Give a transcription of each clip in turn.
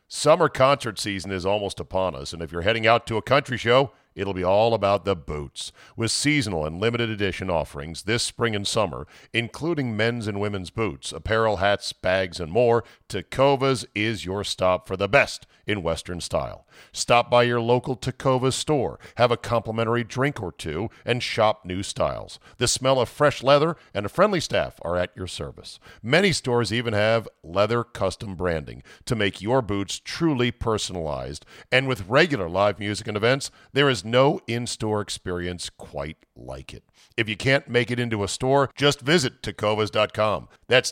Summer concert season is almost upon us, and if you're heading out to a country show, it'll be all about the boots. With seasonal and limited edition offerings this spring and summer, including men's and women's boots, apparel, hats, bags, and more, Tecovas is your stop for the best in Western style. Stop by your local Tecovas store, have a complimentary drink or two, and shop new styles. The smell of fresh leather and a friendly staff are at your service. Many stores even have leather custom branding to make your boots truly personalized. And with regular live music and events, there is no in-store experience quite like it. If you can't make it into a store, just visit Tecovas.com. That's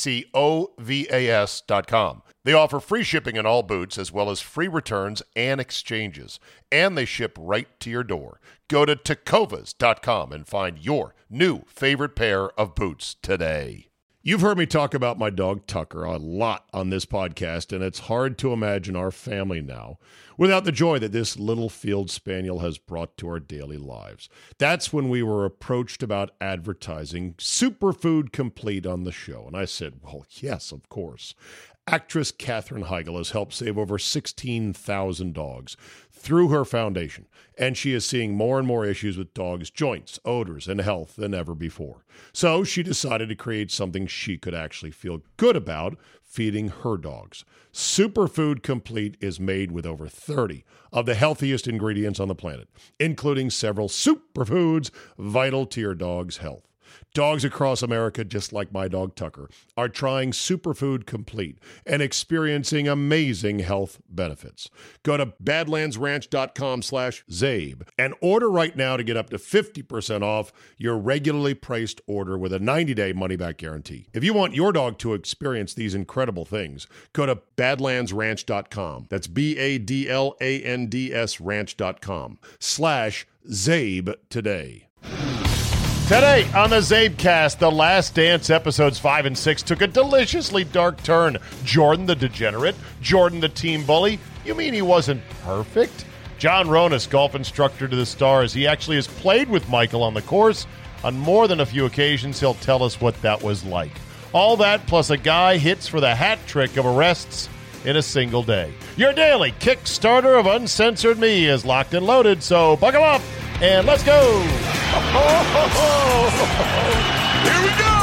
Tecovas.com. They offer free shipping on all boots, as well as free returns and exchanges. And they ship right to your door. Go to Tecovas.com and find your new favorite pair of boots today. You've heard me talk about my dog Tucker a lot on this podcast, and it's hard to imagine our family now without the joy that this little field spaniel has brought to our daily lives. That's when we were approached about advertising Superfood Complete on the show, and I said, well, yes, of course. Actress Katherine Heigl has helped save over 16,000 dogs through her foundation, and she is seeing more and more issues with dogs' joints, odors, and health than ever before. So she decided to create something she could actually feel good about feeding her dogs. Superfood Complete is made with over 30 of the healthiest ingredients on the planet, including several superfoods vital to your dog's health. Dogs across America, just like my dog Tucker, are trying Superfood Complete and experiencing amazing health benefits. Go to badlandsranch.com/Zabe and order right now to get up to 50% off your regularly priced order with a 90-day money-back guarantee. If you want your dog to experience these incredible things, go to badlandsranch.com. That's BADLANDS ranch.com/Zabe today. Today on the Zabecast, The Last Dance episodes 5 and 6 took a deliciously dark turn. Jordan the degenerate, Jordan the team bully. You mean he wasn't perfect? John Ronas, golf instructor to the stars. He actually has played with Michael on the course. On more than a few occasions, he'll tell us what that was like. All that plus a guy hits for the hat trick of arrests in a single day. Your daily Kickstarter of Uncensored Me is locked and loaded, so buckle up and let's go! Here we go!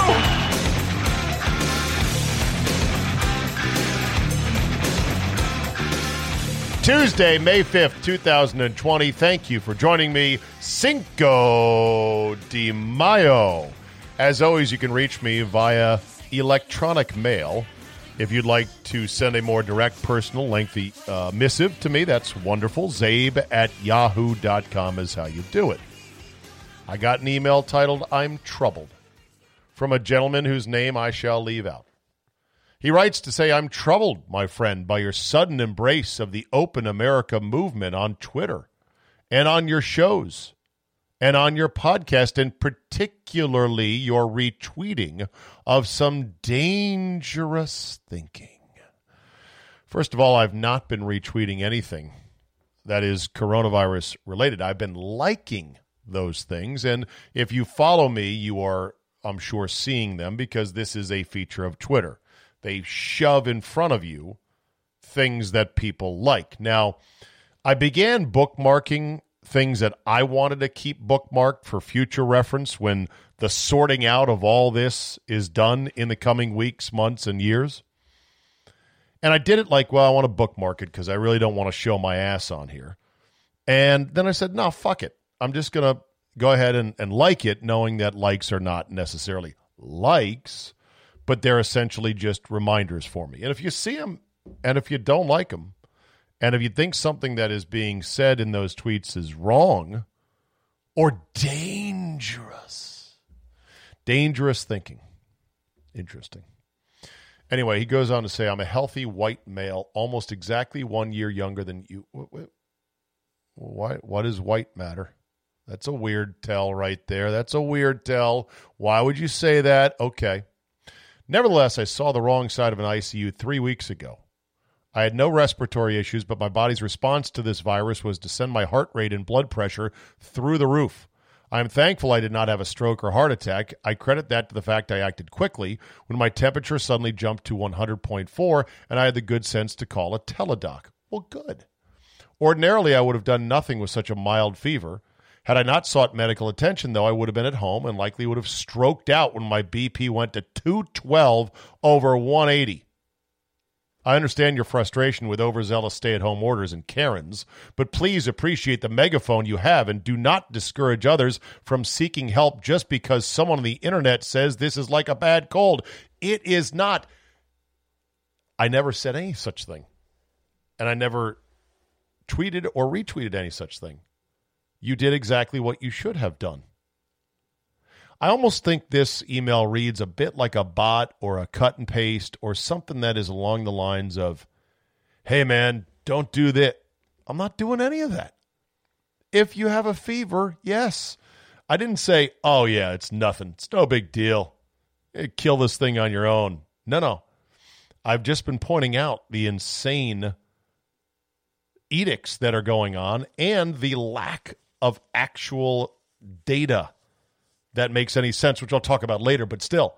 Tuesday, May 5th, 2020. Thank you for joining me. Cinco de Mayo. As always, you can reach me via electronic mail. If you'd like to send a more direct, personal, lengthy missive to me, that's wonderful. Zabe@yahoo.com is how you do it. I got an email titled, I'm Troubled, from a gentleman whose name I shall leave out. He writes to say, I'm troubled, my friend, by your sudden embrace of the Open America movement on Twitter and on your shows and on your podcast, and particularly your retweeting of some dangerous thinking. First of all, I've not been retweeting anything that is coronavirus related. I've been liking those things, and if you follow me, you are, I'm sure, seeing them because this is a feature of Twitter. They shove in front of you things that people like. Now, I began bookmarking things that I wanted to keep bookmarked for future reference when the sorting out of all this is done in the coming weeks, months, and years. And I did it like, well, I want to bookmark it because I really don't want to show my ass on here. And then I said, no, fuck it. I'm just going to go ahead and like it, knowing that likes are not necessarily likes, but they're essentially just reminders for me. And if you see them, and if you don't like them, and if you think something that is being said in those tweets is wrong or dangerous thinking. Interesting. Anyway, he goes on to say, I'm a healthy white male, almost exactly 1 year younger than you. What does white matter? That's a weird tell right there. That's a weird tell. Why would you say that? Okay. Nevertheless, I saw the wrong side of an ICU 3 weeks ago. I had no respiratory issues, but my body's response to this virus was to send my heart rate and blood pressure through the roof. I'm thankful I did not have a stroke or heart attack. I credit that to the fact I acted quickly when my temperature suddenly jumped to 100.4 and I had the good sense to call a teledoc. Well, good. Ordinarily, I would have done nothing with such a mild fever. Had I not sought medical attention, though, I would have been at home and likely would have stroked out when my BP went to 212 over 180. I understand your frustration with overzealous stay-at-home orders and Karens, but please appreciate the megaphone you have and do not discourage others from seeking help just because someone on the internet says this is like a bad cold. It is not. I never said any such thing, and I never tweeted or retweeted any such thing. You did exactly what you should have done. I almost think this email reads a bit like a bot or a cut and paste or something that is along the lines of, hey, man, don't do that. I'm not doing any of that. If you have a fever, yes. I didn't say, oh, yeah, it's nothing. It's no big deal. Kill this thing on your own. No. I've just been pointing out the insane edicts that are going on and the lack of actual data that makes any sense, which I'll talk about later. But still,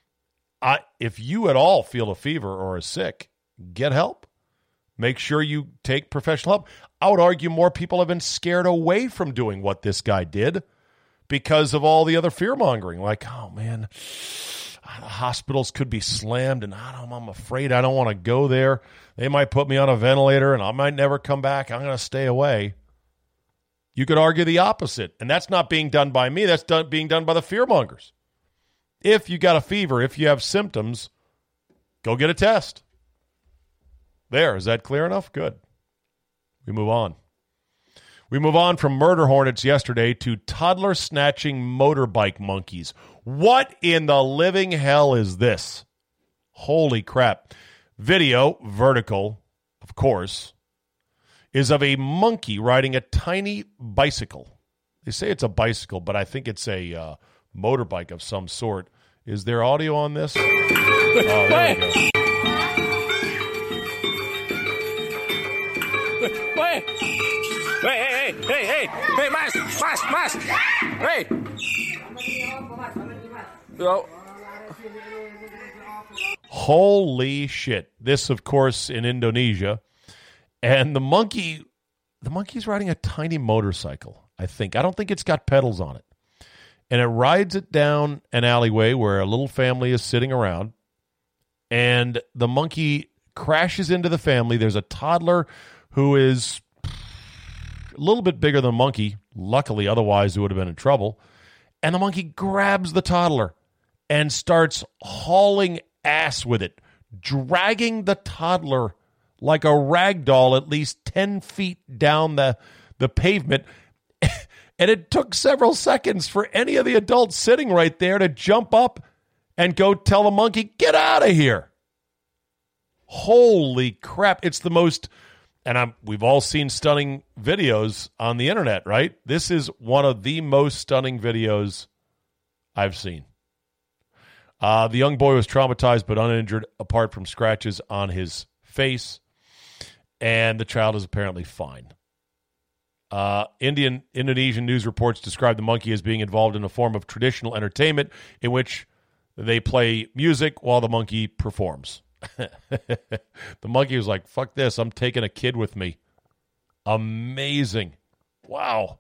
if you at all feel a fever or are sick, get help. Make sure you take professional help. I would argue more people have been scared away from doing what this guy did because of all the other fear-mongering. Like, oh, man, the hospitals could be slammed, and I'm afraid I don't want to go there. They might put me on a ventilator, and I might never come back. I'm going to stay away. You could argue the opposite, and that's not being done by me. That's being done by the fearmongers. If you got a fever, if you have symptoms, go get a test. There, is that clear enough? Good. We move on. We move on from murder hornets yesterday to toddler-snatching motorbike monkeys. What in the living hell is this? Holy crap. Video, vertical, of course, is of a monkey riding a tiny bicycle. They say it's a bicycle, but I think it's a motorbike of some sort. Is there audio on this? Oh, there we go. Hey, mas. Hey. No. Holy shit. This, of course, in Indonesia. And the monkey's riding a tiny motorcycle, I think. I don't think it's got pedals on it. And it rides it down an alleyway where a little family is sitting around. And the monkey crashes into the family. There's a toddler who is a little bit bigger than the monkey. Luckily, otherwise it would have been in trouble. And the monkey grabs the toddler and starts hauling ass with it, dragging the toddler like a rag doll at least 10 feet down the pavement. And it took several seconds for any of the adults sitting right there to jump up and go tell the monkey, get out of here. Holy crap. It's the most, and we've all seen stunning videos on the internet, right? This is one of the most stunning videos I've seen. The young boy was traumatized but uninjured apart from scratches on his face. And the child is apparently fine. Indonesian news reports describe the monkey as being involved in a form of traditional entertainment in which they play music while the monkey performs. The monkey was like, fuck this, I'm taking a kid with me. Amazing. Wow.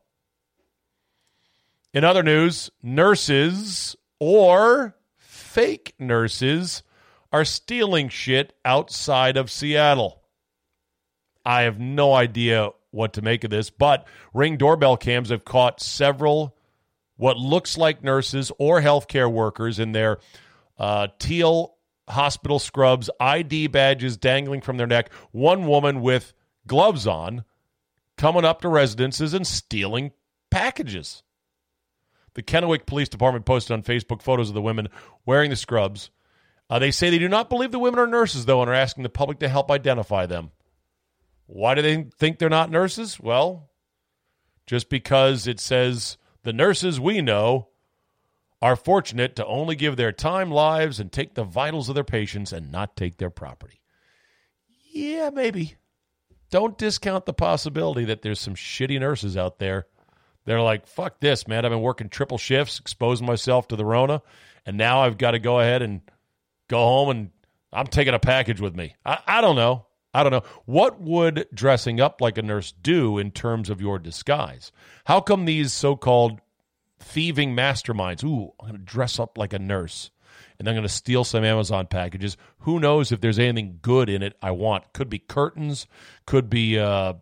In other news, nurses or fake nurses are stealing shit outside of Seattle. I have no idea what to make of this, but Ring doorbell cams have caught several what looks like nurses or healthcare workers in their teal hospital scrubs, ID badges dangling from their neck, one woman with gloves on coming up to residences and stealing packages. The Kennewick Police Department posted on Facebook photos of the women wearing the scrubs. They say they do not believe the women are nurses, though, and are asking the public to help identify them. Why do they think they're not nurses? Well, just because it says the nurses we know are fortunate to only give their time, lives, and take the vitals of their patients and not take their property. Yeah, maybe. Don't discount the possibility that there's some shitty nurses out there They're like, fuck this, man. I've been working triple shifts, exposing myself to the Rona, and now I've got to go ahead and go home, and I'm taking a package with me. I don't know. What would dressing up like a nurse do in terms of your disguise? How come these so-called thieving masterminds, I'm going to dress up like a nurse, and I'm going to steal some Amazon packages. Who knows if there's anything good in it I want? Could be curtains, could be,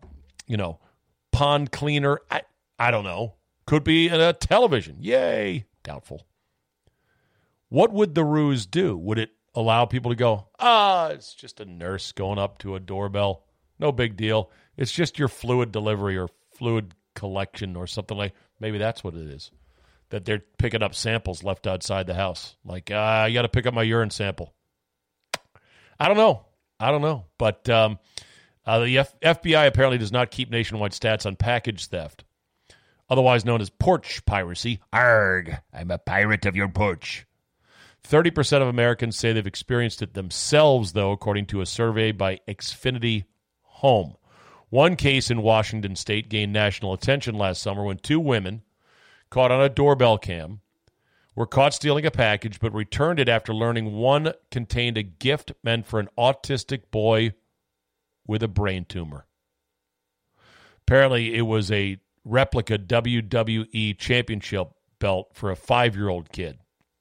pond cleaner. I don't know. Could be a television. Yay. Doubtful. What would the ruse do? Would it allow people to go, it's just a nurse going up to a doorbell. No big deal. It's just your fluid delivery or fluid collection or something like. Maybe that's what it is. That they're picking up samples left outside the house. Like, you got to pick up my urine sample. I don't know. But the FBI apparently does not keep nationwide stats on package theft, otherwise known as porch piracy. Arrgh, I'm a pirate of your porch. 30% of Americans say they've experienced it themselves, though, according to a survey by Xfinity Home. One case in Washington State gained national attention last summer when two women caught on a doorbell cam were caught stealing a package but returned it after learning one contained a gift meant for an autistic boy with a brain tumor. Apparently, it was a replica WWE championship belt for a 5-year-old kid.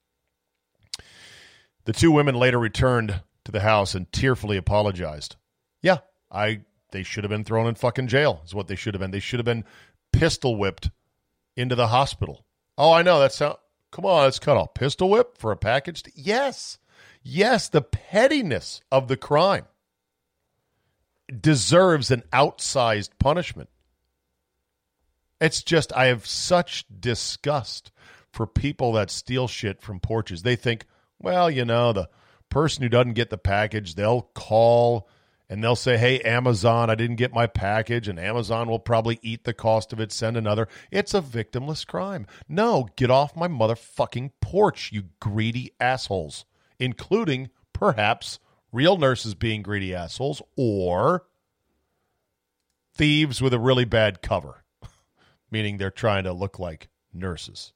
The two women later returned to the house and tearfully apologized. Yeah, they should have been thrown in fucking jail is what they should have been. They should have been pistol whipped into the hospital. Oh, I know. Come on, let's cut off. Pistol whip for a package? Yes, the pettiness of the crime deserves an outsized punishment. It's just, I have such disgust for people that steal shit from porches. They think, well, the person who doesn't get the package, they'll call and they'll say, hey, Amazon, I didn't get my package, and Amazon will probably eat the cost of it, send another. It's a victimless crime. No, get off my motherfucking porch, you greedy assholes, including, perhaps, real nurses being greedy assholes or thieves with a really bad cover, meaning they're trying to look like nurses.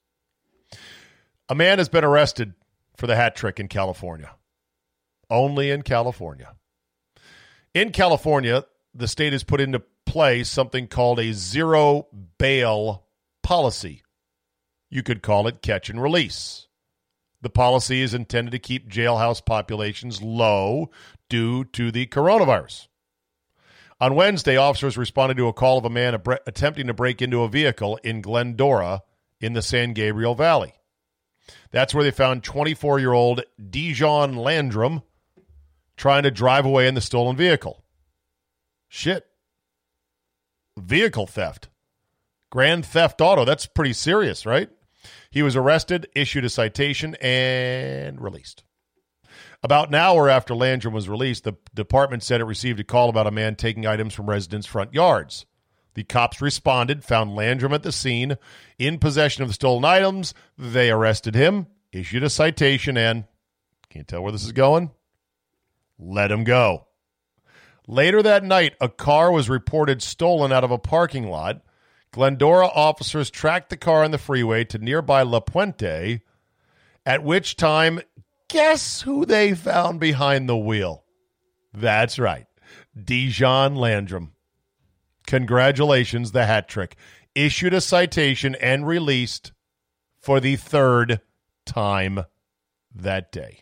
A man has been arrested for the hat trick in California. Only in California. In California, the state has put into play something called a zero bail policy. You could call it catch and release. The policy is intended to keep jailhouse populations low due to the coronavirus. On Wednesday, officers responded to a call of a man attempting to break into a vehicle in Glendora in the San Gabriel Valley. That's where they found 24-year-old Dijon Landrum trying to drive away in the stolen vehicle. Shit. Vehicle theft. Grand theft auto. That's pretty serious, right? He was arrested, issued a citation, and released. About an hour after Landrum was released, the department said it received a call about a man taking items from residents' front yards. The cops responded, found Landrum at the scene, in possession of the stolen items. They arrested him, issued a citation, and, can't tell where this is going, let him go. Later that night, a car was reported stolen out of a parking lot. Glendora officers tracked the car on the freeway to nearby La Puente, at which time, guess who they found behind the wheel? That's right, Dijon Landrum. Congratulations, the hat trick. Issued a citation and released for the third time that day.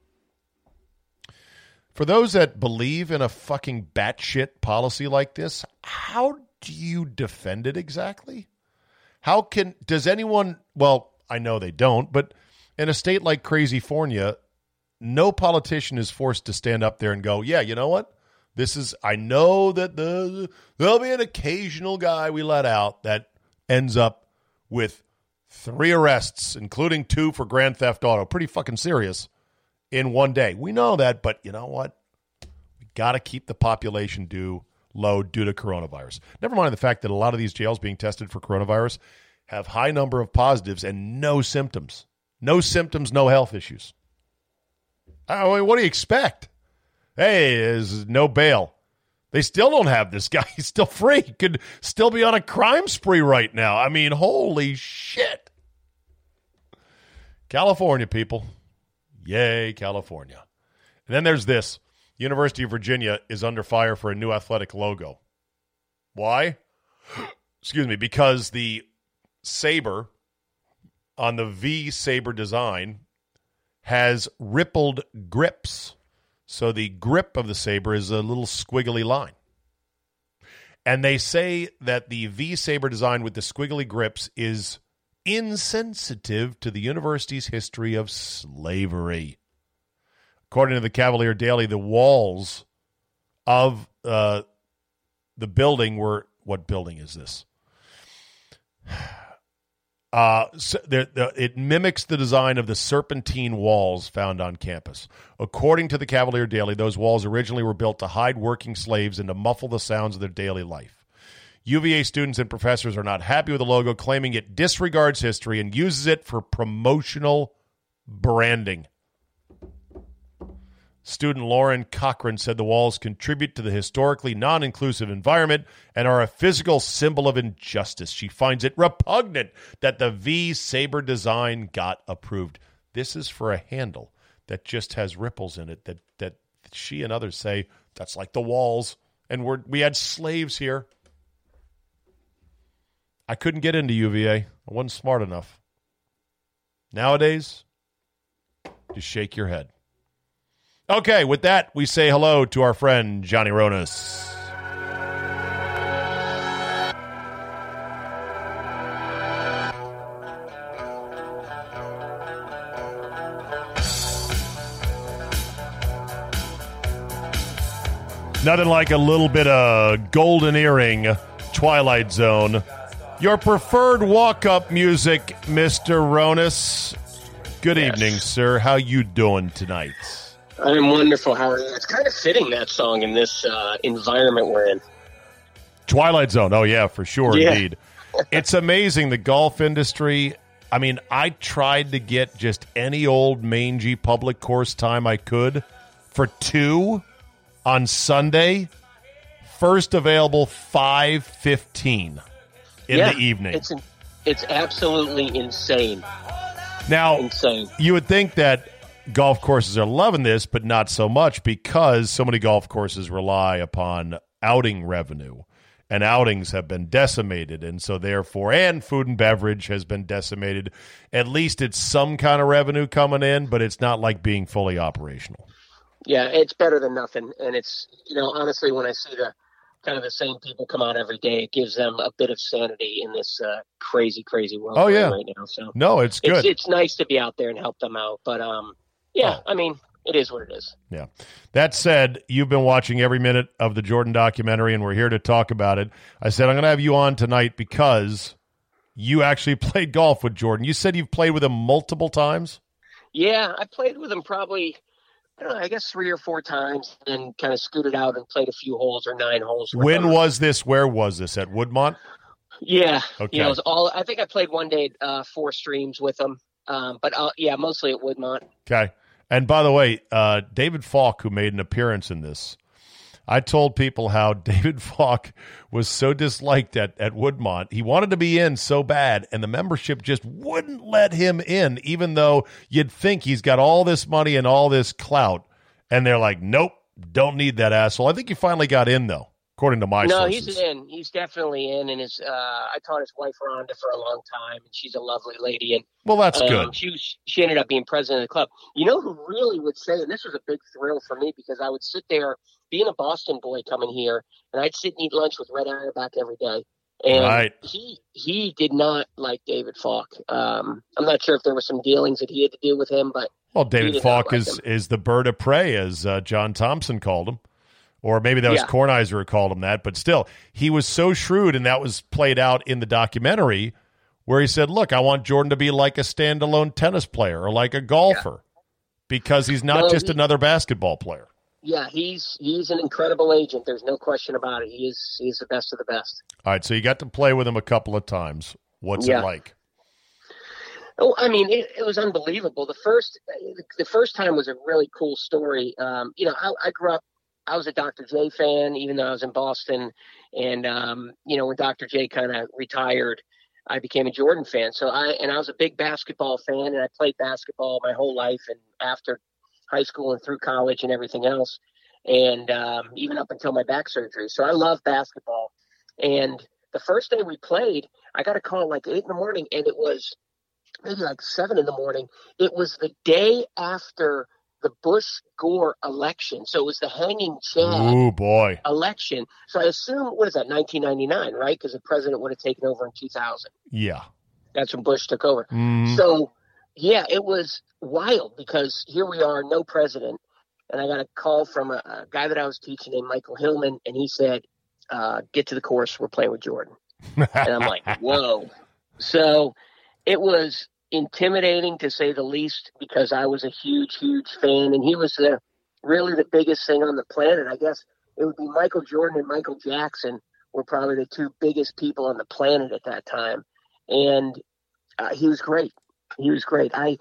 For those that believe in a fucking batshit policy like this, how do you defend it exactly? Does anyone, well, I know they don't, but in a state like Crazyfornia, no politician is forced to stand up there and go, yeah, you know what? I know that there'll be an occasional guy we let out that ends up with 3 arrests, including 2 for grand theft auto. Pretty fucking serious in one day. We know that, but you know what? We got to keep the population low due to coronavirus. Never mind the fact that a lot of these jails being tested for coronavirus have high number of positives and no symptoms. No symptoms, no health issues. I mean, what do you expect? Hey, there's no bail. They still don't have this guy. He's still free. He could still be on a crime spree right now. I mean, holy shit. California, people. Yay, California. And then there's this. University of Virginia is under fire for a new athletic logo. Why? Excuse me, because the saber on the V saber design has rippled grips. So the grip of the saber is a little squiggly line. And they say that the V saber design with the squiggly grips is insensitive to the university's history of slavery. According to the Cavalier Daily, the walls of the building were... What building is this? It mimics the design of the serpentine walls found on campus. According to the Cavalier Daily, those walls originally were built to hide working slaves and to muffle the sounds of their daily life. UVA students and professors are not happy with the logo, claiming it disregards history and uses it for promotional branding. Student Lauren Cochran said the walls contribute to the historically non-inclusive environment and are a physical symbol of injustice. She finds it repugnant that the V saber design got approved. This is for a handle that just has ripples in it that she and others say, that's like the walls, and we had slaves here. I couldn't get into UVA. I wasn't smart enough. Nowadays, just shake your head. Okay, with that, we say hello to our friend Johnny Ronas. Nothing like a little bit of golden earring, Twilight Zone. Your preferred walk-up music, Mr. Ronas. Good evening, sir. How you doing tonight? I'm wonderful. How are you? It's kind of fitting, that song, in this environment we're in. Twilight Zone. Oh, yeah, for sure, indeed. It's amazing, the golf industry. I mean, I tried to get just any old mangy public course time I could for 2 on Sunday. First available 5:15 in the evening. It's absolutely insane. Now, insane. You would think that golf courses are loving this, but not so much, because so many golf courses rely upon outing revenue, and outings have been decimated, and so therefore, and food and beverage has been decimated. At least it's some kind of revenue coming in, but it's not like being fully operational. Yeah, it's better than nothing, and it's, honestly, when I see the kind of the same people come out every day, it gives them a bit of sanity in this crazy world right now. So no, it's good. It's nice to be out there and help them out, but I mean, it is what it is. Yeah. That said, you've been watching every minute of the Jordan documentary, and we're here to talk about it. I said I'm going to have you on tonight because you actually played golf with Jordan. You said you've played with him multiple times? Yeah, I played with him probably, I guess 3 or 4 times, and then kind of scooted out and played a few holes or 9 holes. When was this? Where was this? At Woodmont? Yeah. Okay. It was I think I played one day at 4 Streams with him, but mostly at Woodmont. Okay. And by the way, David Falk, who made an appearance in this, I told people how David Falk was so disliked at Woodmont. He wanted to be in so bad, and the membership just wouldn't let him in, even though you'd think he's got all this money and all this clout. And they're like, nope, don't need that asshole. I think he finally got in, though, according to my sources. No, he's in. He's definitely in. And I taught his wife, Rhonda, for a long time, and she's a lovely lady. And well, that's good. She ended up being president of the club. You know who really would say, and this was a big thrill for me, because I would sit there, being a Boston boy coming here, and I'd sit and eat lunch with Red Auerbach every day. And he did not like David Falk. I'm not sure if there were some dealings that he had to do with him, but David Falk is the bird of prey, as John Thompson called him. Or maybe that was Kornheiser who called him that. But still, he was so shrewd, and that was played out in the documentary, where he said, look, I want Jordan to be like a standalone tennis player or like a golfer, because he's not just another basketball player. Yeah, he's an incredible agent. There's no question about it. He's the best of the best. All right, so you got to play with him a couple of times. What's it like? Oh, I mean, it was unbelievable. The first time was a really cool story. I grew up I was a Dr. J fan, even though I was in Boston. And, when Dr. J kind of retired, I became a Jordan fan. So I was a big basketball fan, and I played basketball my whole life and after high school and through college and everything else. And even up until my back surgery. So I love basketball. And the first day we played, I got a call at like 8 in the morning, and it was maybe like 7 in the morning. It was the day after the Bush-Gore election. So it was the hanging Chad election. So I assume, what is that, 1999, right? Because the president would have taken over in 2000. Yeah. That's when Bush took over. Mm. So, yeah, it was wild because here we are, no president. And I got a call from a guy that I was teaching named Michael Hillman, and he said, get to the course, we're playing with Jordan. And I'm like, whoa. So it was intimidating, to say the least, because I was a huge, huge fan, and he was really the biggest thing on the planet. I guess it would be Michael Jordan and Michael Jackson were probably the two biggest people on the planet at that time. And he was great. He was great. I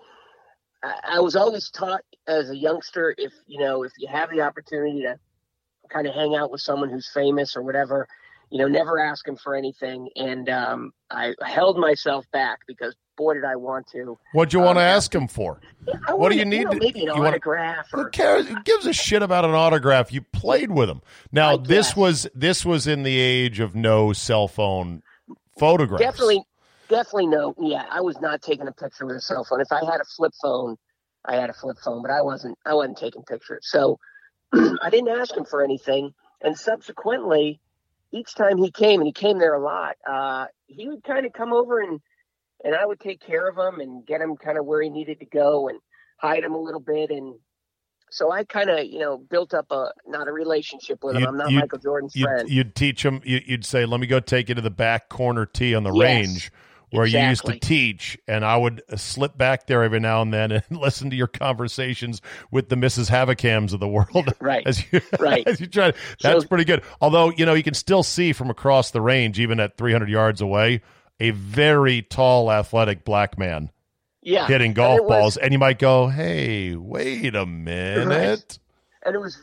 was always taught as a youngster, if you have the opportunity to kind of hang out with someone who's famous or whatever, never ask him for anything. And I held myself back because, boy, did I want to. What'd you want to ask him for? What do you need? Maybe an autograph. Who cares? Who gives a shit about an autograph? You played with him. Now, this was in the age of no cell phone photographs. Definitely no. Yeah, I was not taking a picture with a cell phone. If I had a flip phone, I had a flip phone, but I wasn't taking pictures. So I didn't ask him for anything. And subsequently, each time he came, and he came there a lot, he would kind of come over and I would take care of him and get him kind of where he needed to go and hide him a little bit. And so I kind of, built up not a relationship with him. I'm not Michael Jordan's friend. You'd teach him, you'd say, let me go take you to the back corner tee on the range where you used to teach, and I would slip back there every now and then and listen to your conversations with the Mrs. Havocams of the world. Right. As you try. That's pretty good. Although, you can still see from across the range, even at 300 yards away, a very tall, athletic black man hitting golf balls. And you might go, hey, wait a minute. Right. And it was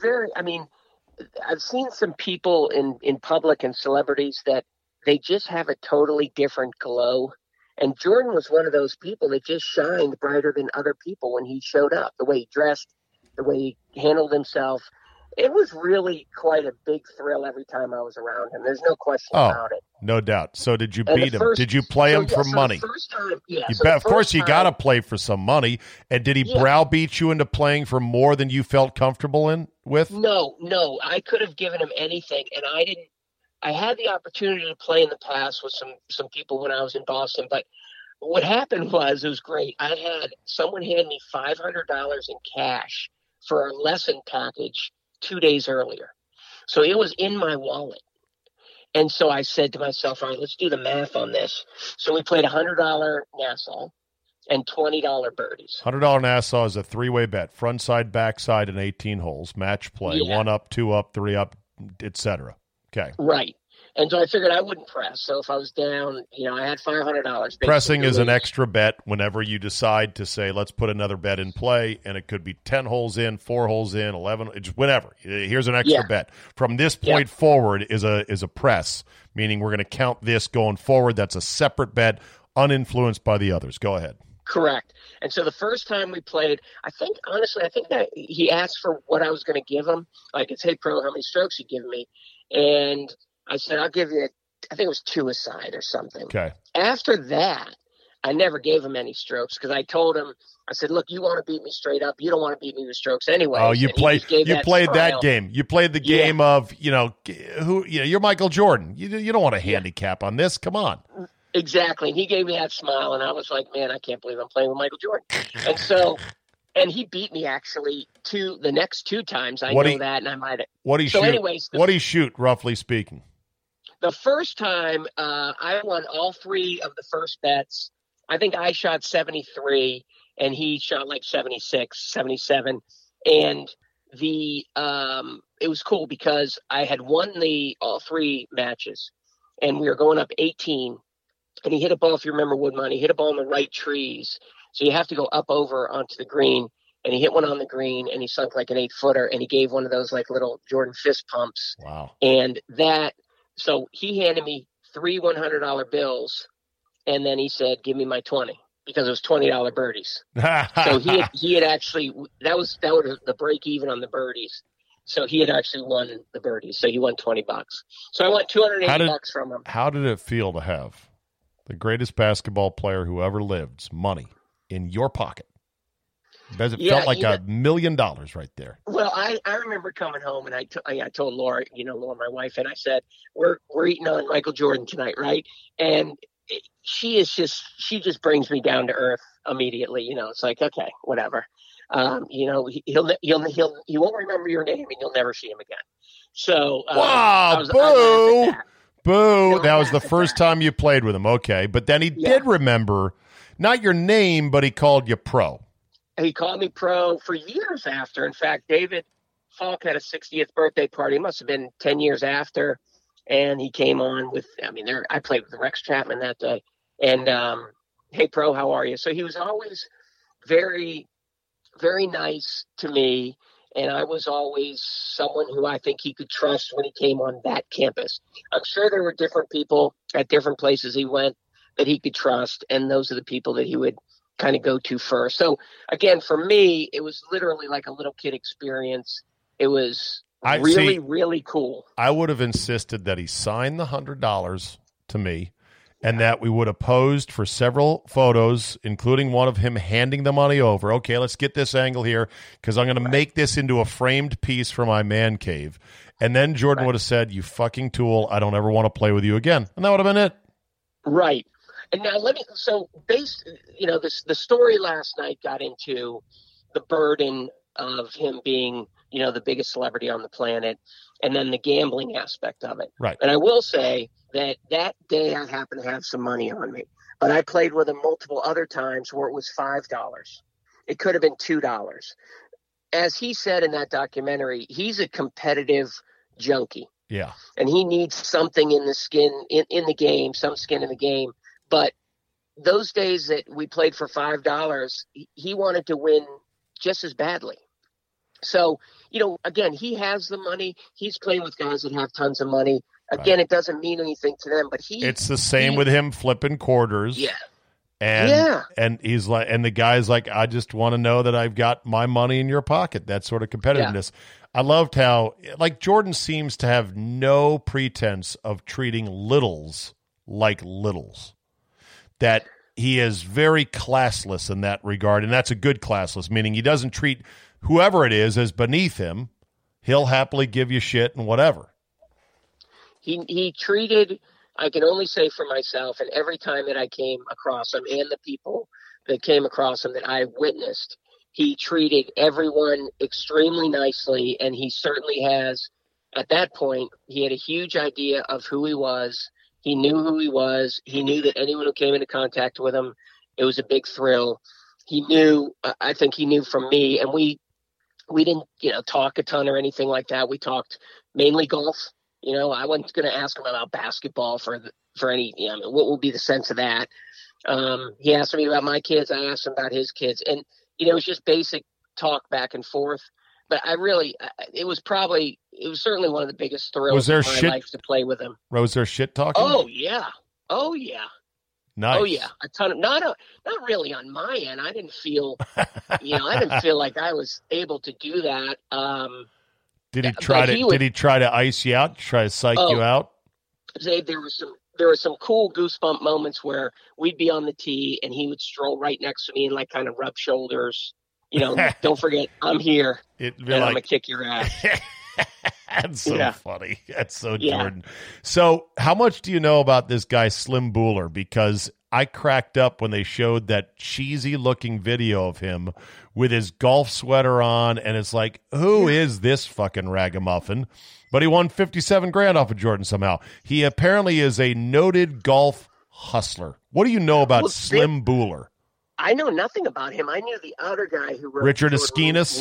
I've seen some people in public and celebrities that they just have a totally different glow. And Jordan was one of those people that just shined brighter than other people when he showed up. The way he dressed, the way he handled himself. It was really quite a big thrill every time I was around him. There's no question about it. No doubt. So did you beat him? Did you play him for money? The first time, yeah. Of course, you got to play for some money. And did he browbeat you into playing for more than you felt comfortable with? No. I could have given him anything, and I didn't. I had the opportunity to play in the past with some people when I was in Boston, but what happened was, it was great. I had someone hand me $500 in cash for a lesson package 2 days earlier. So it was in my wallet. And so I said to myself, all right, let's do the math on this. So we played $100 Nassau and $20 birdies. $100 Nassau is a three-way bet, front side, back side, and 18 holes, match play, 1 up, 2 up, 3 up, etc. Okay. Right. And so I figured I wouldn't press. So if I was down, I had $500. Pressing is an extra bet whenever you decide to say, let's put another bet in play, and it could be 10 holes in, 4 holes in, 11, whatever. Here's an extra bet. From this point forward is a press, meaning we're going to count this going forward. That's a separate bet, uninfluenced by the others. Go ahead. Correct. And so the first time we played, I think that he asked for what I was going to give him. Like, it's, hey, pro, how many strokes you give me? And I said, I'll give you, I think it was 2 aside or something. Okay. After that, I never gave him any strokes because I told him, I said, look, you want to beat me straight up. You don't want to beat me with strokes anyway. Oh, you played that game. You played the game of, you're Michael Jordan. You don't want a handicap on this. Come on. Exactly. And he gave me that smile, and I was like, man, I can't believe I'm playing with Michael Jordan. And so, and he beat me actually the next 2 times. I know that, and I might have. What do you shoot, roughly speaking? The first time, I won all 3 of the first bets. I think I shot 73, and he shot like 76, 77. And it was cool because I had won all 3 matches, and we were going up 18. And he hit a ball, if you remember Woodmont, he hit a ball in the right trees. So you have to go up over onto the green. and he hit one on the green, and he sunk like an 8-footer, and he gave one of those like little Jordan fist pumps. Wow. And so he handed me 3 $100 bills, and then he said, give me my 20, because it was $20 birdies. So he had actually, that was the break even on the birdies. So he had actually won the birdies. So he won $20. So I won $280 from him. How did it feel to have the greatest basketball player who ever lived's money in your pocket? Because it felt like $1 million right there. Well, I remember coming home, and I told Laura, Laura, my wife, and I said, we're eating on Michael Jordan tonight, right? And she just brings me down to earth immediately. It's like, okay, whatever. He won't remember your name, and you'll never see him again. So, wow, boo. Boo. That was the first time you played with him. Okay. But then he did remember not your name, but he called you pro. He called me pro for years after. In fact, David Falk had a 60th birthday party. It must have been 10 years after. And he came on with, I played with Rex Chapman that day. And, hey, pro, how are you? So he was always very, very nice to me. And I was always someone who I think he could trust when he came on that campus. I'm sure there were different people at different places he went that he could trust. And those are the people that he would kind of go to first. So again, for me, it was literally like a little kid experience. It was really cool. I would have insisted that he signed the $100 to me and that we would have posed for several photos, including one of him handing the money over. Okay, let's get this angle here because I'm going to make this into a framed piece for my man cave. And then Jordan would have said, you fucking tool, I don't ever want to play with you again. And that would have been it. Right. And now the story last night got into the burden of him being, the biggest celebrity on the planet, and then the gambling aspect of it. Right. And I will say that day I happened to have some money on me, but I played with him multiple other times where it was $5. It could have been $2. As he said in that documentary, he's a competitive junkie. Yeah. And he needs something in the skin, in the game, some skin in the game. But those days that we played for $5, he wanted to win just as badly. So, again, he has the money. He's playing with guys that have tons of money. Again, It doesn't mean anything to them, but it's the same with him flipping quarters. Yeah. And he's like, and the guy's like, I just want to know that I've got my money in your pocket. That sort of competitiveness. Yeah. I loved how, Jordan seems to have no pretense of treating littles like littles. That he is very classless in that regard, and that's a good classless, meaning he doesn't treat whoever it is as beneath him. He'll happily give you shit and whatever. He treated, I can only say for myself, and every time that I came across him and the people that came across him that I witnessed, he treated everyone extremely nicely, and he certainly has, at that point, he had a huge idea of who he was. He knew who he was. He knew that anyone who came into contact with him, it was a big thrill. He knew, I think he knew from me, and we didn't, talk a ton or anything like that. We talked mainly golf. I wasn't going to ask him about basketball for any, what will be the sense of that. He asked me about my kids. I asked him about his kids, and, it was just basic talk back and forth. But it was certainly one of the biggest thrills of my life to play with him. Was there shit talking? Oh yeah. Nice. Oh yeah. A ton of, not really on my end. I didn't feel, I didn't feel like I was able to do that. Did he try to ice you out? Try to psych you out? Zabe, there were some cool goosebump moments where we'd be on the tee and he would stroll right next to me and kind of rub shoulders. Don't forget, I'm here, and I'm going to kick your ass. That's so funny. That's so Jordan. So how much do you know about this guy, Slim Buller? Because I cracked up when they showed that cheesy-looking video of him with his golf sweater on, and it's like, who is this fucking ragamuffin? But he won $57,000 off of Jordan somehow. He apparently is a noted golf hustler. What do you know about Slim Buller? I know nothing about him. I knew the other guy who wrote Richard Esquinas.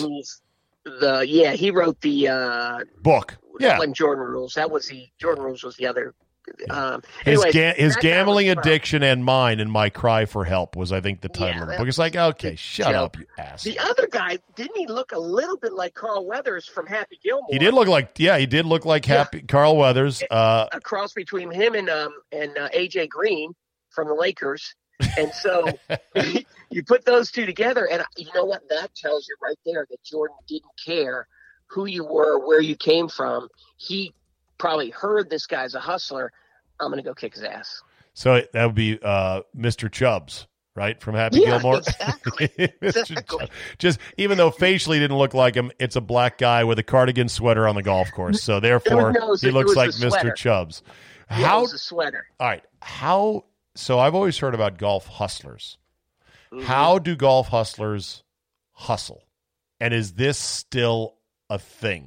He wrote the book. Yeah, Jordan Rules. Jordan Rules was the other His gambling addiction and mine and my cry for help was, I think, the title of the book. It's like, okay, shut up, you ass. The other guy, didn't he look a little bit like Carl Weathers from Happy Gilmore? He did look like Happy Carl Weathers. A cross between him and AJ Green from the Lakers. And so you put those two together, and you know what? That tells you right there that Jordan didn't care who you were, where you came from. He probably heard this guy's a hustler. I'm going to go kick his ass. So that would be Mr. Chubbs, right, from Happy Gilmore? Exactly. Exactly. Just even though facially didn't look like him, it's a black guy with a cardigan sweater on the golf course. So therefore, he looks like Mr. Chubbs. It was a sweater. All right. So I've always heard about golf hustlers. Mm-hmm. How do golf hustlers hustle? And is this still a thing?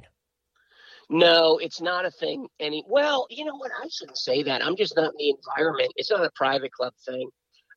No, it's not a thing. Well, you know what? I shouldn't say that. I'm just not in the environment. It's not a private club thing.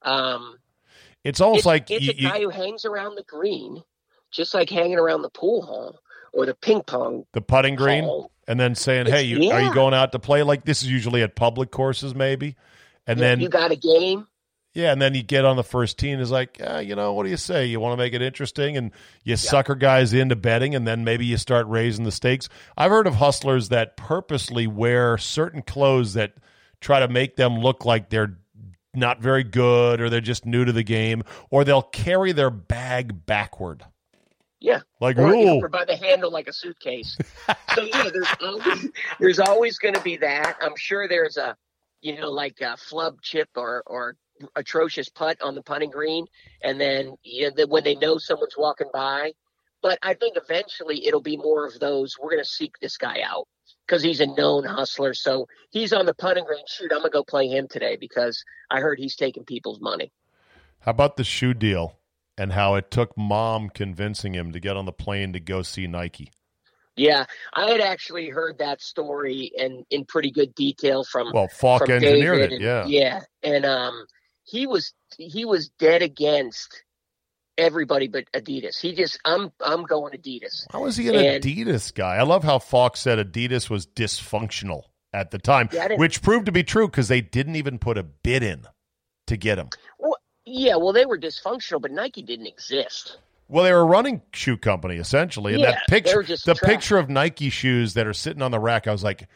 It's almost like it's a guy who hangs around the green, just like hanging around the pool hall or the ping pong, the putting green, hall. And then saying, "Hey, are you going out to play?" Like this is usually at public courses, maybe. And then you got a game. Yeah, and then you get on the first tee and it's like, what do you say? You want to make it interesting, and you sucker guys into betting, and then maybe you start raising the stakes. I've heard of hustlers that purposely wear certain clothes that try to make them look like they're not very good, or they're just new to the game, or they'll carry their bag backward. Yeah, like or by the handle like a suitcase. So yeah, there's always going to be that. I'm sure there's a like a flub chip or atrocious putt on the putting green, and then when they know someone's walking by. But I think eventually it'll be more of those, we're going to seek this guy out because he's a known hustler. So he's on the putting green. Shoot, I'm going to go play him today because I heard he's taking people's money. How about the shoe deal and how it took Mom convincing him to get on the plane to go see Nike? Yeah, I had actually heard that story in pretty good detail from Falk engineered David, it. Yeah, and he was dead against everybody but Adidas. He just I'm going Adidas. How was he an Adidas guy? I love how Falk said Adidas was dysfunctional at the time, which proved to be true because they didn't even put a bid in to get him. Well, they were dysfunctional, but Nike didn't exist. Well, they were a running shoe company, essentially. And that picture, picture of Nike shoes that are sitting on the rack, I was like,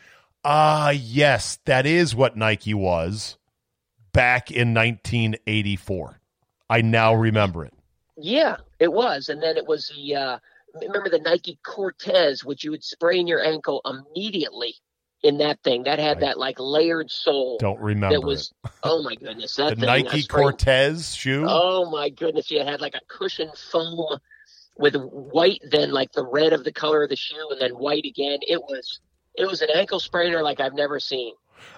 yes, that is what Nike was back in 1984. I now remember it. Yeah, it was. And then it was remember the Nike Cortez, which you would sprain your ankle immediately in that thing. That had that like layered sole. Don't remember that was, it. Oh my goodness. The Nike Cortez shoe? Oh my goodness. Yeah, it had like a cushion foam with white, then like the red of the color of the shoe, and then white again. It was an ankle sprainer like I've never seen.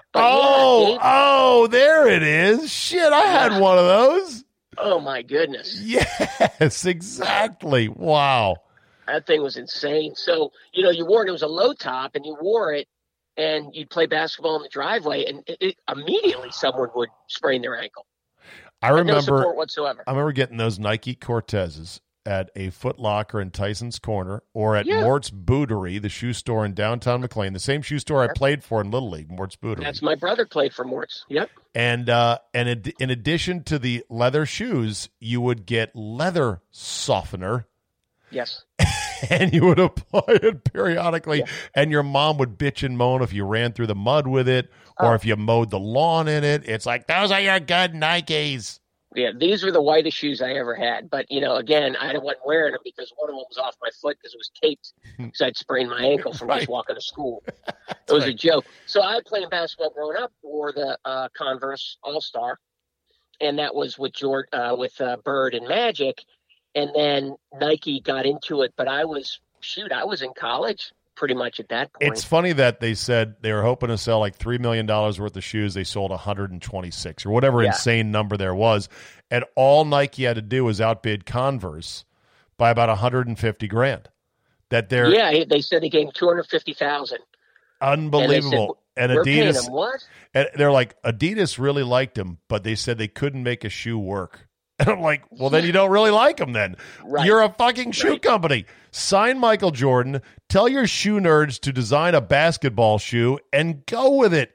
But there it is. Shit, I had one of those. Oh my goodness. Yes, exactly. Wow. That thing was insane. So, you wore it was a low top, and you wore it, and you'd play basketball in the driveway, and immediately someone would sprain their ankle. I remember no support whatsoever. I remember getting those Nike Cortezes at a Foot Locker in Tyson's Corner, or at Mort's Bootery, the shoe store in downtown McLean, the same shoe store I played for in Little League, Mort's Bootery. That's my brother played for Mort's. Yep. And in addition to the leather shoes, you would get leather softener. Yes. And you would apply it periodically, and your mom would bitch and moan if you ran through the mud with it, or if you mowed the lawn in it. It's like, those are your good Nikes. Yeah, these were the whitest shoes I ever had. But, again, I wasn't wearing them because one of them was off my foot because it was taped because I'd sprained my ankle from just walking to school. It was a joke. So I played basketball growing up, wore the Converse All-Star, and that was with Bird and Magic. And then Nike got into it, but I was in college pretty much at that point. It's funny that they said they were hoping to sell like $3 million worth of shoes. They sold 126 or whatever insane number there was. And all Nike had to do was outbid Converse by about $150,000. They said they gave $250,000. Unbelievable. And We're Adidas, paying them what? And they're like, Adidas really liked him, but they said they couldn't make a shoe work. And I'm like, well, then you don't really like him then. Right. You're a fucking shoe company. Sign Michael Jordan. Tell your shoe nerds to design a basketball shoe and go with it, you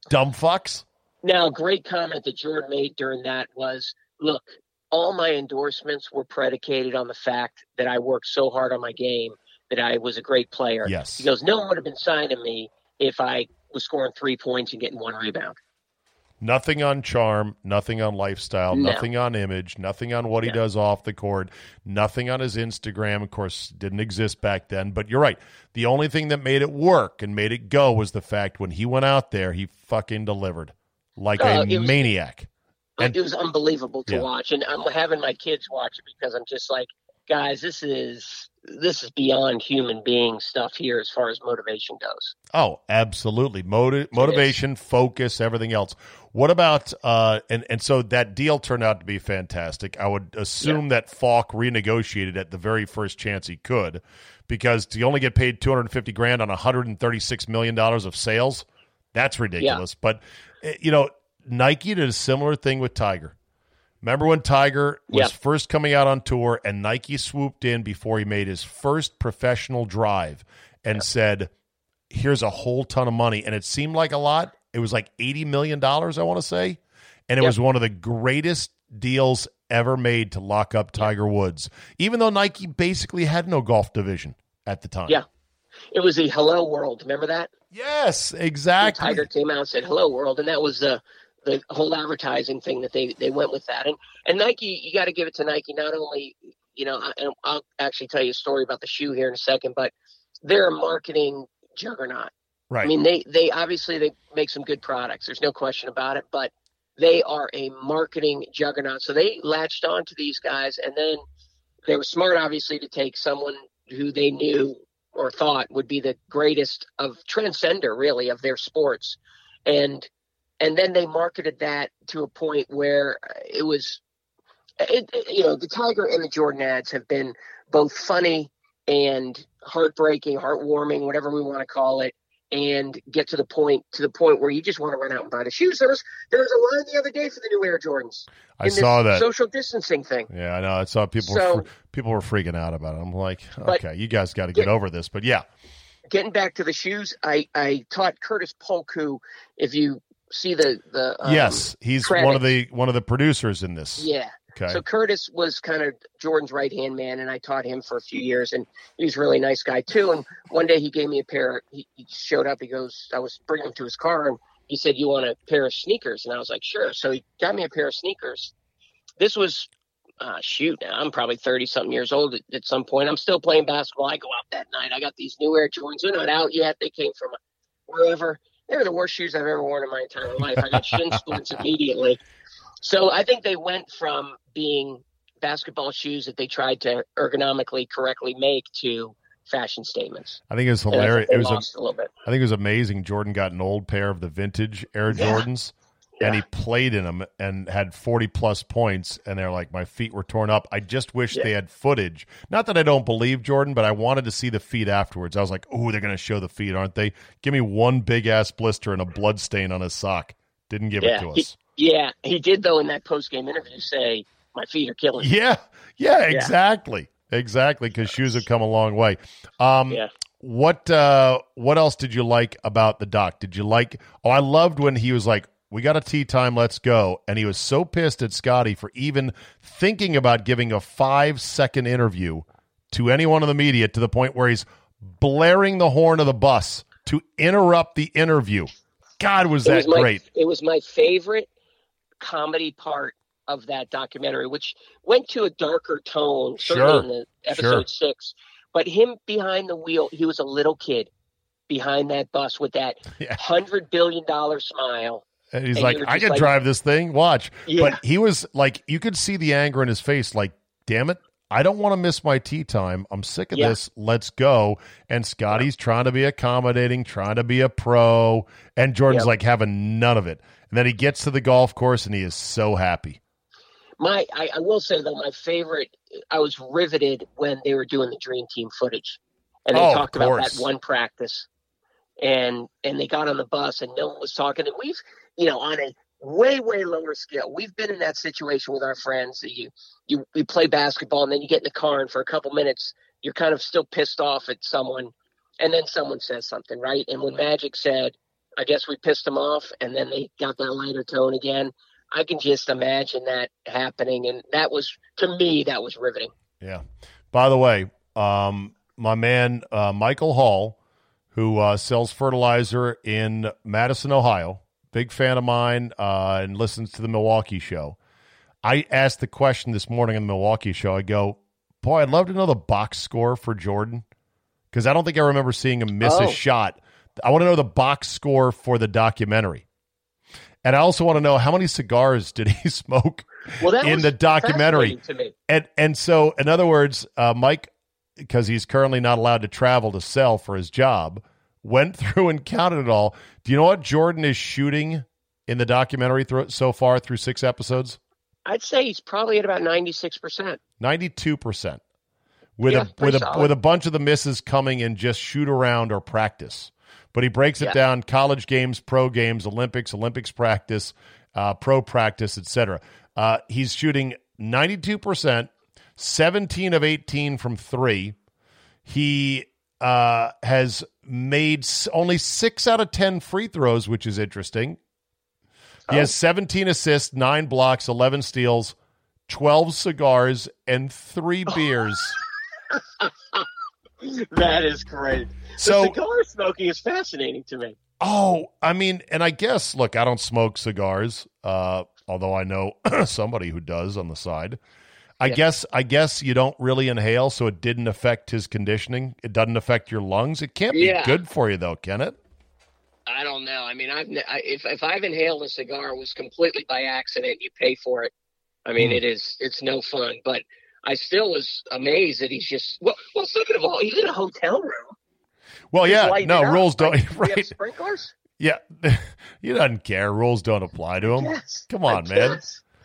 Dumb fucks. Now, a great comment that Jordan made during that was, look, all my endorsements were predicated on the fact that I worked so hard on my game that I was a great player. Yes. He goes, no one would have been signing me if I was scoring 3 points and getting 1 rebound. Nothing on charm, nothing on lifestyle, No. nothing on image, nothing on what he does off the court, nothing on his Instagram. Of course, didn't exist back then. But you're right. The only thing that made it work and made it go was the fact when he went out there, he fucking delivered like a maniac. It was unbelievable to watch. And I'm having my kids watch it because I'm just like, guys, this is beyond human being stuff here as far as motivation goes. Oh, absolutely. Motivation, focus, everything else. What about and so that deal turned out to be fantastic. I would assume that Falk renegotiated at the very first chance he could, because to only get paid $250,000 on $136 million of sales, that's ridiculous. But Nike did a similar thing with Tiger. Remember when Tiger was first coming out on tour and Nike swooped in before he made his first professional drive and said, here's a whole ton of money. And it seemed like a lot. It was like $80 million, I want to say. And it was one of the greatest deals ever made to lock up Tiger Woods, even though Nike basically had no golf division at the time. Yeah. It was the Hello World. Remember that? Yes, exactly. Tiger came out and said, Hello World. And that was the whole advertising thing that they went with that. And Nike, you got to give it to Nike. Not only, I'll actually tell you a story about the shoe here in a second, but they're a marketing juggernaut. Right. I mean, they obviously they make some good products. There's no question about it, but they are a marketing juggernaut. So they latched on to these guys, and then they were smart, obviously, to take someone who they knew or thought would be the greatest of transcender, really, of their sports. And then they marketed that to a point where the Tiger and the Jordan ads have been both funny and heartbreaking, heartwarming, whatever we want to call it, and get to the point where you just want to run out and buy the shoes. There was a line the other day for the new Air Jordans. I saw that social distancing thing. Yeah, I know. I saw people were freaking out about it. I'm like, okay, you guys got to get over this. But yeah, getting back to the shoes, I taught Curtis Polk, who, if you see the yes, he's credit, one of the producers in this. Yeah. Okay. So Curtis was kind of Jordan's right-hand man, and I taught him for a few years, and he's a really nice guy too. And one day he gave me a pair. He showed up. He goes, I was bringing him to his car, and he said, "You want a pair of sneakers?" And I was like, "Sure." So he got me a pair of sneakers. This was, now I'm probably 30-something years old at some point. I'm still playing basketball. I go out that night. I got these new Air Jordans. They're not out yet. They came from wherever. They were the worst shoes I've ever worn in my entire life. I got shin splints immediately. So I think they went from being basketball shoes that they tried to ergonomically correctly make to fashion statements. I think it was hilarious. It was a little bit. I think it was amazing. Jordan got an old pair of the vintage Air Jordans, and he played in them and had 40-plus points, and they're like, my feet were torn up. I just wish they had footage. Not that I don't believe Jordan, but I wanted to see the feet afterwards. I was like, oh, they're going to show the feet, aren't they? Give me one big-ass blister and a blood stain on his sock. Didn't give it to us. He did, though, in that post-game interview say, my feet are killing me. Yeah, exactly. Exactly, because shoes have come a long way. What else did you like about the doc? Did you like – I loved when he was like, we got a tea time, let's go. And he was so pissed at Scotty for even thinking about giving a 5-second interview to anyone in the media, to the point where he's blaring the horn of the bus to interrupt the interview. God, was that great. It was my favorite comedy part of that documentary, which went to a darker tone, certainly in the episode 6. But him behind the wheel, he was a little kid behind that bus with that $100 billion smile. And he's like, I can drive this thing. Watch. Yeah. But he was like, you could see the anger in his face. Like, damn it. I don't want to miss my tea time. I'm sick of this. Let's go. And Scotty's trying to be accommodating, trying to be a pro. And Jordan's like having none of it. And then he gets to the golf course and he is so happy. I will say, though, my favorite, I was riveted when they were doing the Dream Team footage. And they talked about that one practice. And they got on the bus and no one was talking. And we've, on a way, way lower scale, we've been in that situation with our friends. You play basketball and then you get in the car and for a couple minutes, you're kind of still pissed off at someone. And then someone says something, right? And when Magic said, I guess we pissed them off, and then they got that lighter tone again. I can just imagine that happening, and that was, to me, that was riveting. Yeah. By the way, my man Michael Hall, who sells fertilizer in Madison, Ohio, big fan of mine, and listens to the Milwaukee show. I asked the question this morning on the Milwaukee show. I go, boy, I'd love to know the box score for Jordan, because I don't think I remember seeing him miss a shot. I want to know the box score for the documentary. And I also want to know how many cigars did he smoke in the documentary. To me. And so, in other words, Mike, because he's currently not allowed to travel to sell for his job, went through and counted it all. Do you know what Jordan is shooting in the documentary so far through 6 episodes? I'd say he's probably at about 96%. 92%. With a bunch of the misses coming in just shoot around or practice. But he breaks it down: college games, pro games, Olympics practice, pro practice, etc. He's shooting 92%, 17 of 18 from 3. He has made only 6 out of 10 free throws, which is interesting. He has 17 assists, 9 blocks, 11 steals, 12 cigars, and 3 beers. That is great. So, the cigar smoking is fascinating to me. Oh, I mean, and I guess, look, I don't smoke cigars, although I know somebody who does on the side. I guess you don't really inhale, so it didn't affect his conditioning. It doesn't affect your lungs. It can't be good for you, though, can it? I don't know. I mean, if I've inhaled a cigar, it was completely by accident. You pay for it. I mean, it's no fun. But I still was amazed that he's just well. Second of all, he's in a hotel room. Well, yeah, no rules don't. Right? We have sprinklers. Yeah, he doesn't care. Rules don't apply to him. Come on, man.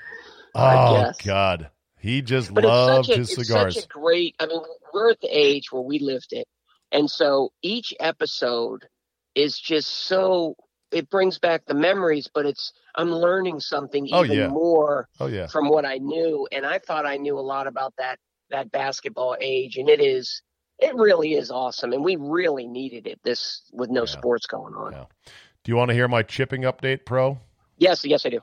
Oh God, he just loved his cigars. It's such a great. I mean, we're at the age where we lived it, and so each episode is just so. It brings back the memories, but I'm learning something even more from what I knew. And I thought I knew a lot about that basketball age, and it really is awesome. And we really needed it with no sports going on. Yeah. Do you want to hear my chipping update, Pro? Yes, I do.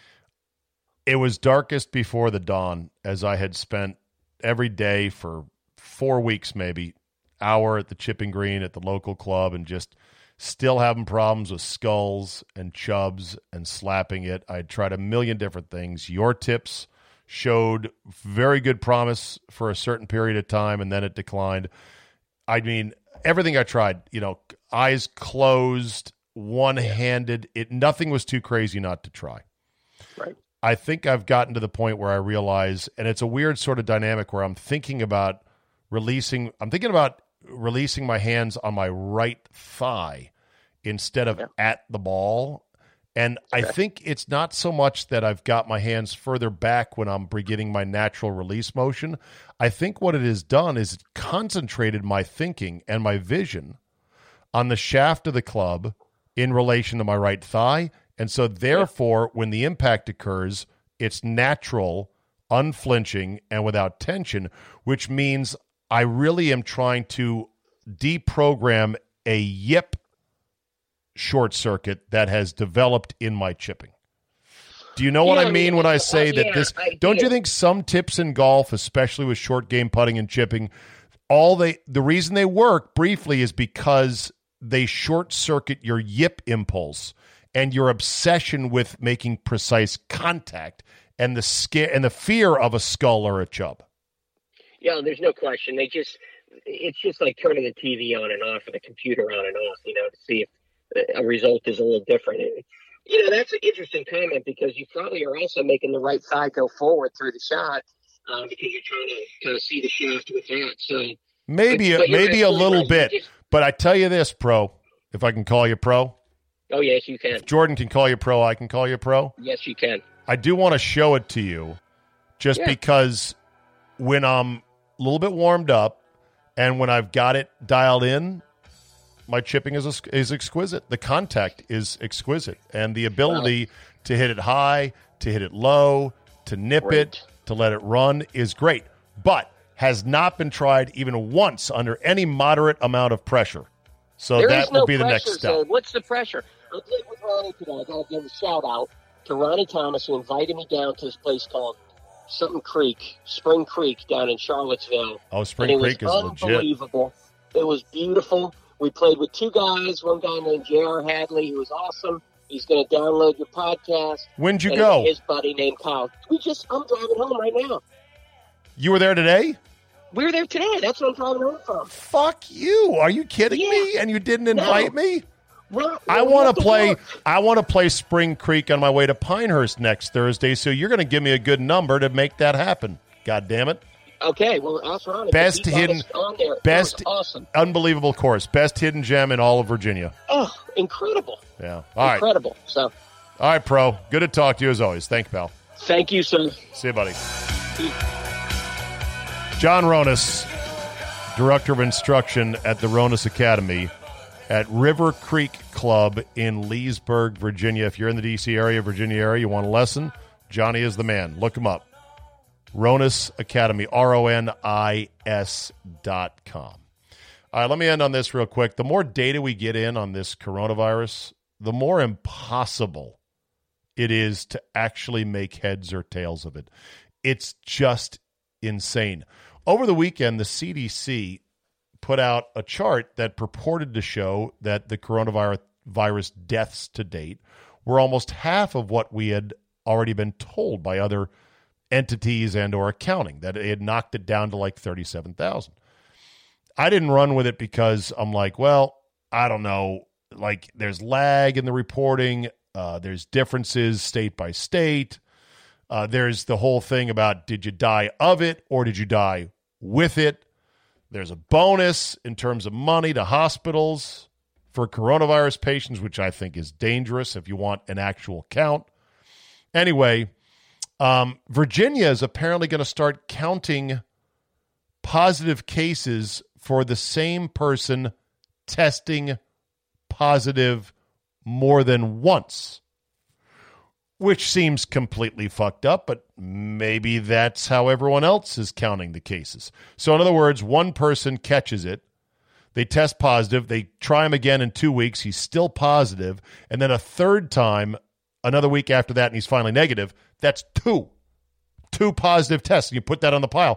It was darkest before the dawn, as I had spent every day for 4 weeks, maybe, hour at the chipping green at the local club, and just still having problems with skulls and chubs and slapping it. I tried a million different things. Your tips showed very good promise for a certain period of time, and then it declined. I mean, everything I tried, eyes closed, one-handed, nothing was too crazy not to try. Right. I think I've gotten to the point where I realize, and it's a weird sort of dynamic where I'm thinking about releasing my hands on my right thigh instead of at the ball. And I think it's not so much that I've got my hands further back when I'm beginning my natural release motion. I think what it has done is it concentrated my thinking and my vision on the shaft of the club in relation to my right thigh. And so therefore, when the impact occurs, it's natural, unflinching, and without tension, which means I really am trying to deprogram a yip short circuit that has developed in my chipping. Do you know what I mean when I say that this? Don't you think some tips in golf, especially with short game putting and chipping, the reason they work briefly is because they short circuit your yip impulse and your obsession with making precise contact and the fear of a skull or a chub. Yeah, there's no question. It's just like turning the TV on and off or the computer on and off, to see if a result is a little different. That's an interesting comment because you probably are also making the right thigh go forward through the shot because you're trying to kind of see the shaft with that. So maybe a little bit. But I tell you this, Pro, if I can call you Pro. Oh, yes, you can. If Jordan can call you Pro, I can call you Pro. Yes, you can. I do want to show it to you just because when I'm a little bit warmed up and when I've got it dialed in, my chipping is exquisite. The contact is exquisite. And the ability to hit it high, to hit it low, to nip it, to let it run is great. But has not been tried even once under any moderate amount of pressure. So that will be the next step. What's the pressure? I played with Ronnie today. I got to give a shout out to Ronnie Thomas, who invited me down to this place called Spring Creek down in Charlottesville. Oh, Spring Creek is unbelievable. Legit. It was beautiful. We played with two guys, one guy named J.R. Hadley, who was awesome. He's going to download your podcast. When'd you go? His buddy named Kyle. I'm driving home right now. You were there today? We were there today. That's what I'm driving home from. Fuck you. Are you kidding me? And you didn't invite me? Well, I want to play Spring Creek on my way to Pinehurst next Thursday, so you're going to give me a good number to make that happen. God damn it. Okay, well, ask Ronnie. Best hidden, awesome. Unbelievable course. Best hidden gem in all of Virginia. Oh, incredible. Yeah. All right. Incredible. So. All right, Pro. Good to talk to you as always. Thank you, pal. Thank you, sir. See you, buddy. John Ronas, Director of Instruction at the Ronas Academy at River Creek Club in Leesburg, Virginia. If you're in the D.C. area, Virginia area, you want a lesson, Johnny is the man. Look him up. Ronas Academy, RONIS.com. All right, let me end on this real quick. The more data we get in on this coronavirus, the more impossible it is to actually make heads or tails of it. It's just insane. Over the weekend, the CDC put out a chart that purported to show that the coronavirus deaths to date were almost half of what we had already been told by other entities and or accounting, that it had knocked it down to like 37,000. I didn't run with it because I'm like, well, I don't know. Like, there's lag in the reporting. There's differences state by state. There's the whole thing about, did you die of it or did you die with it? There's a bonus in terms of money to hospitals for coronavirus patients, which I think is dangerous if you want an actual count. Anyway, Virginia is apparently going to start counting positive cases for the same person testing positive more than once, which seems completely fucked up, but maybe that's how everyone else is counting the cases. So in other words, one person catches it, they test positive, they try him again in 2 weeks, he's still positive, and then a third time, another week after that, and he's finally negative. That's two positive tests. You put that on the pile.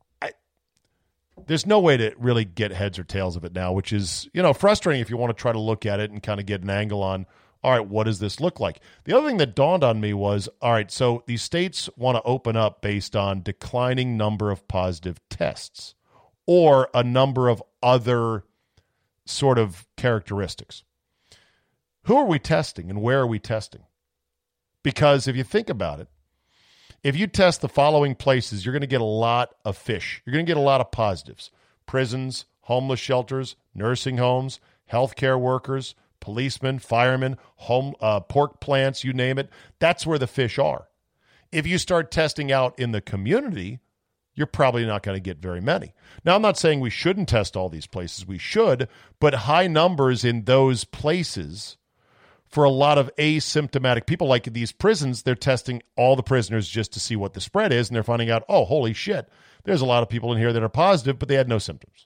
There's no way to really get heads or tails of it now, which is, frustrating if you want to try to look at it and kind of get an angle on, all right, what does this look like? The other thing that dawned on me was, all right, so these states want to open up based on declining number of positive tests or a number of other sort of characteristics. Who are we testing and where are we testing? Because if you think about it, if you test the following places, you're going to get a lot of fish. You're going to get a lot of positives. Prisons, homeless shelters, nursing homes, healthcare workers, policemen, firemen, pork plants, you name it. That's where the fish are. If you start testing out in the community, you're probably not going to get very many. Now, I'm not saying we shouldn't test all these places. We should, but high numbers in those places for a lot of asymptomatic people, like these prisons, they're testing all the prisoners just to see what the spread is, and they're finding out, oh, holy shit, there's a lot of people in here that are positive, but they had no symptoms.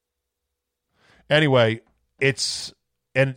Anyway, it's a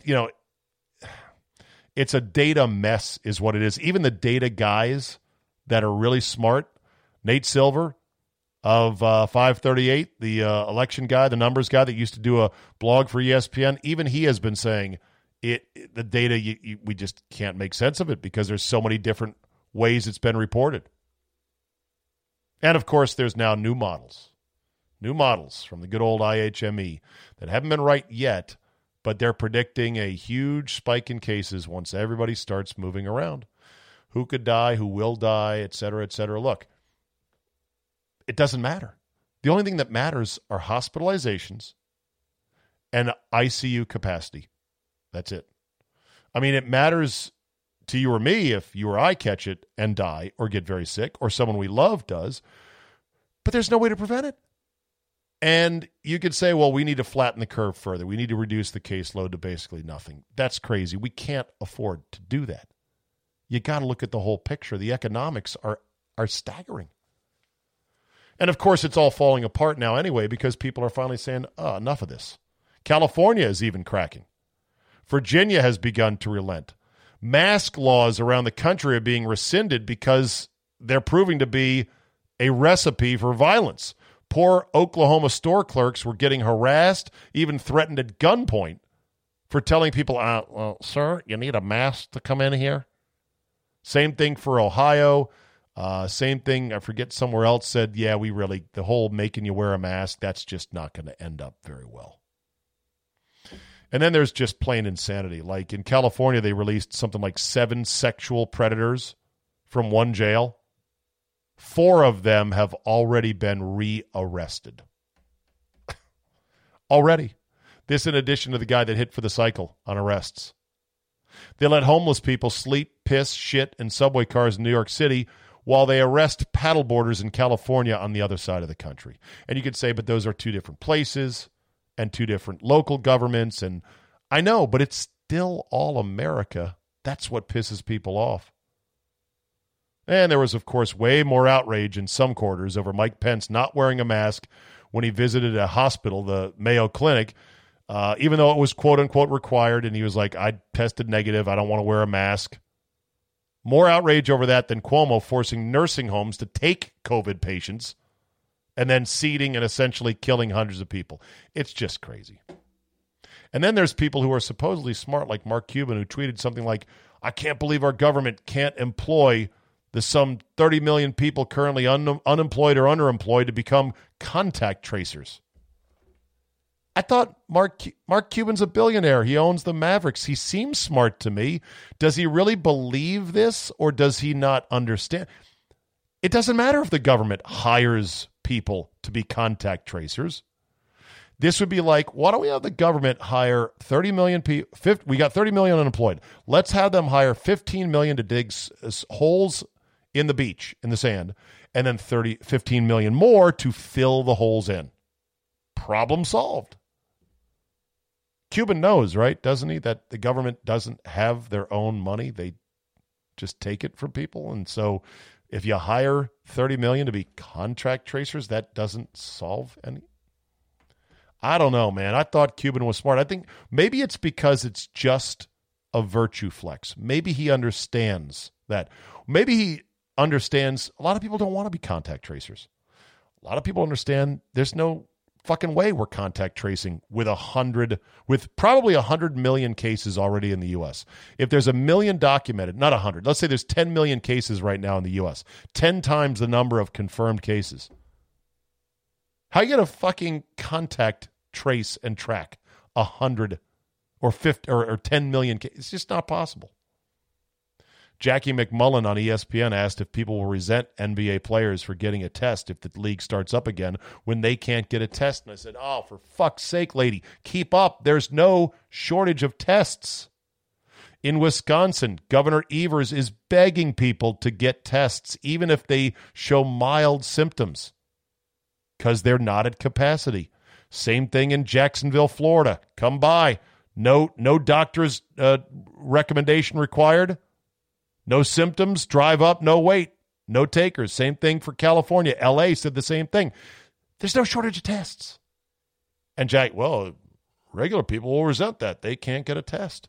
data mess is what it is. Even the data guys that are really smart, Nate Silver of 538, the election guy, the numbers guy that used to do a blog for ESPN, even he has been saying the data, we just can't make sense of it because there's so many different ways it's been reported. And, of course, there's now new models from the good old IHME that haven't been right yet, but they're predicting a huge spike in cases once everybody starts moving around. Who could die, who will die, et cetera, et cetera. Look, it doesn't matter. The only thing that matters are hospitalizations and ICU capacity. That's it. I mean, it matters to you or me if you or I catch it and die or get very sick or someone we love does, but there's no way to prevent it. And you could say, well, we need to flatten the curve further. We need to reduce the caseload to basically nothing. That's crazy. We can't afford to do that. You got to look at the whole picture. The economics are staggering. And, of course, it's all falling apart now anyway because people are finally saying, enough of this. California is even cracking. Virginia has begun to relent. Mask laws around the country are being rescinded because they're proving to be a recipe for violence. Poor Oklahoma store clerks were getting harassed, even threatened at gunpoint for telling people, well, sir, you need a mask to come in here. Same thing for Ohio. Same thing, I forget, somewhere else said, yeah, the whole making you wear a mask, that's just not going to end up very well. And then there's just plain insanity. Like in California, they released something like 7 sexual predators from one jail. 4 of them have already been rearrested. Already. This in addition to the guy that hit for the cycle on arrests. They let homeless people sleep, piss, shit in subway cars in New York City while they arrest paddleboarders in California on the other side of the country. And you could say, but those are 2 different places and 2 different local governments. And I know, but it's still all America. That's what pisses people off. And there was, of course, way more outrage in some quarters over Mike Pence not wearing a mask when he visited a hospital, the Mayo Clinic, even though it was quote-unquote required, and he was like, I tested negative, I don't want to wear a mask. More outrage over that than Cuomo forcing nursing homes to take COVID patients and then seeding and essentially killing hundreds of people. It's just crazy. And then there's people who are supposedly smart, like Mark Cuban, who tweeted something like, I can't believe our government can't employ the some 30 million people currently unemployed or underemployed to become contact tracers. I thought Mark Cuban's a billionaire. He owns the Mavericks. He seems smart to me. Does he really believe this, or does he not understand? It doesn't matter if the government hires people to be contact tracers. This would be like, why don't we have the government hire 30 million people? We got 30 million unemployed. Let's have them hire 15 million to dig holes in the beach, in the sand, and then 15 million more to fill the holes in. Problem solved. Cuban knows, right, doesn't he, that the government doesn't have their own money. They just take it from people. And so if you hire 30 million to be contract tracers, that doesn't solve any. I don't know, man. I thought Cuban was smart. I think maybe it's because it's just a virtue flex. Maybe he understands that. Maybe he understands a lot of people don't want to be contact tracers. A lot of people understand there's no fucking way we're contact tracing with probably 100 million cases already in the U.S. If there's 1 million documented, not 100, let's say there's 10 million cases right now in the U.S., 10 times the number of confirmed cases. How are you going to fucking contact trace and track 100 or 50 or 10 million cases? It's just not possible. Jackie McMullen on ESPN asked if people will resent NBA players for getting a test if the league starts up again when they can't get a test. And I said, oh, for fuck's sake, lady, keep up. There's no shortage of tests. In Wisconsin, Governor Evers is begging people to get tests, even if they show mild symptoms, because they're not at capacity. Same thing in Jacksonville, Florida. Come by. No doctor's recommendation required. No symptoms, drive up, no wait, no takers. Same thing for California. L.A. said the same thing. There's no shortage of tests. And Jack, well, regular people will resent that. They can't get a test.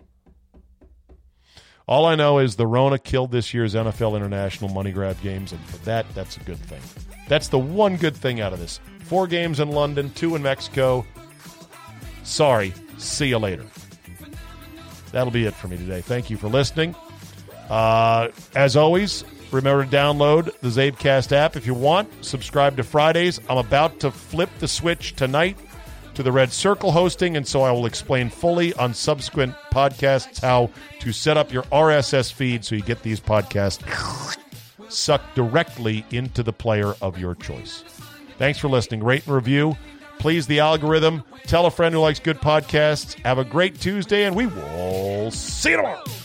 All I know is the Rona killed this year's NFL International money grab games, and for that, that's a good thing. That's the one good thing out of this. 4 games in London, 2 in Mexico. Sorry, see you later. That'll be it for me today. Thank you for listening. As always, remember to download the Zabecast app if you want. Subscribe to Fridays. I'm about to flip the switch tonight to the Red Circle hosting, and so I will explain fully on subsequent podcasts how to set up your RSS feed so you get these podcasts sucked directly into the player of your choice. Thanks for listening. Rate and review. Please the algorithm. Tell a friend who likes good podcasts. Have a great Tuesday, and we will see you tomorrow.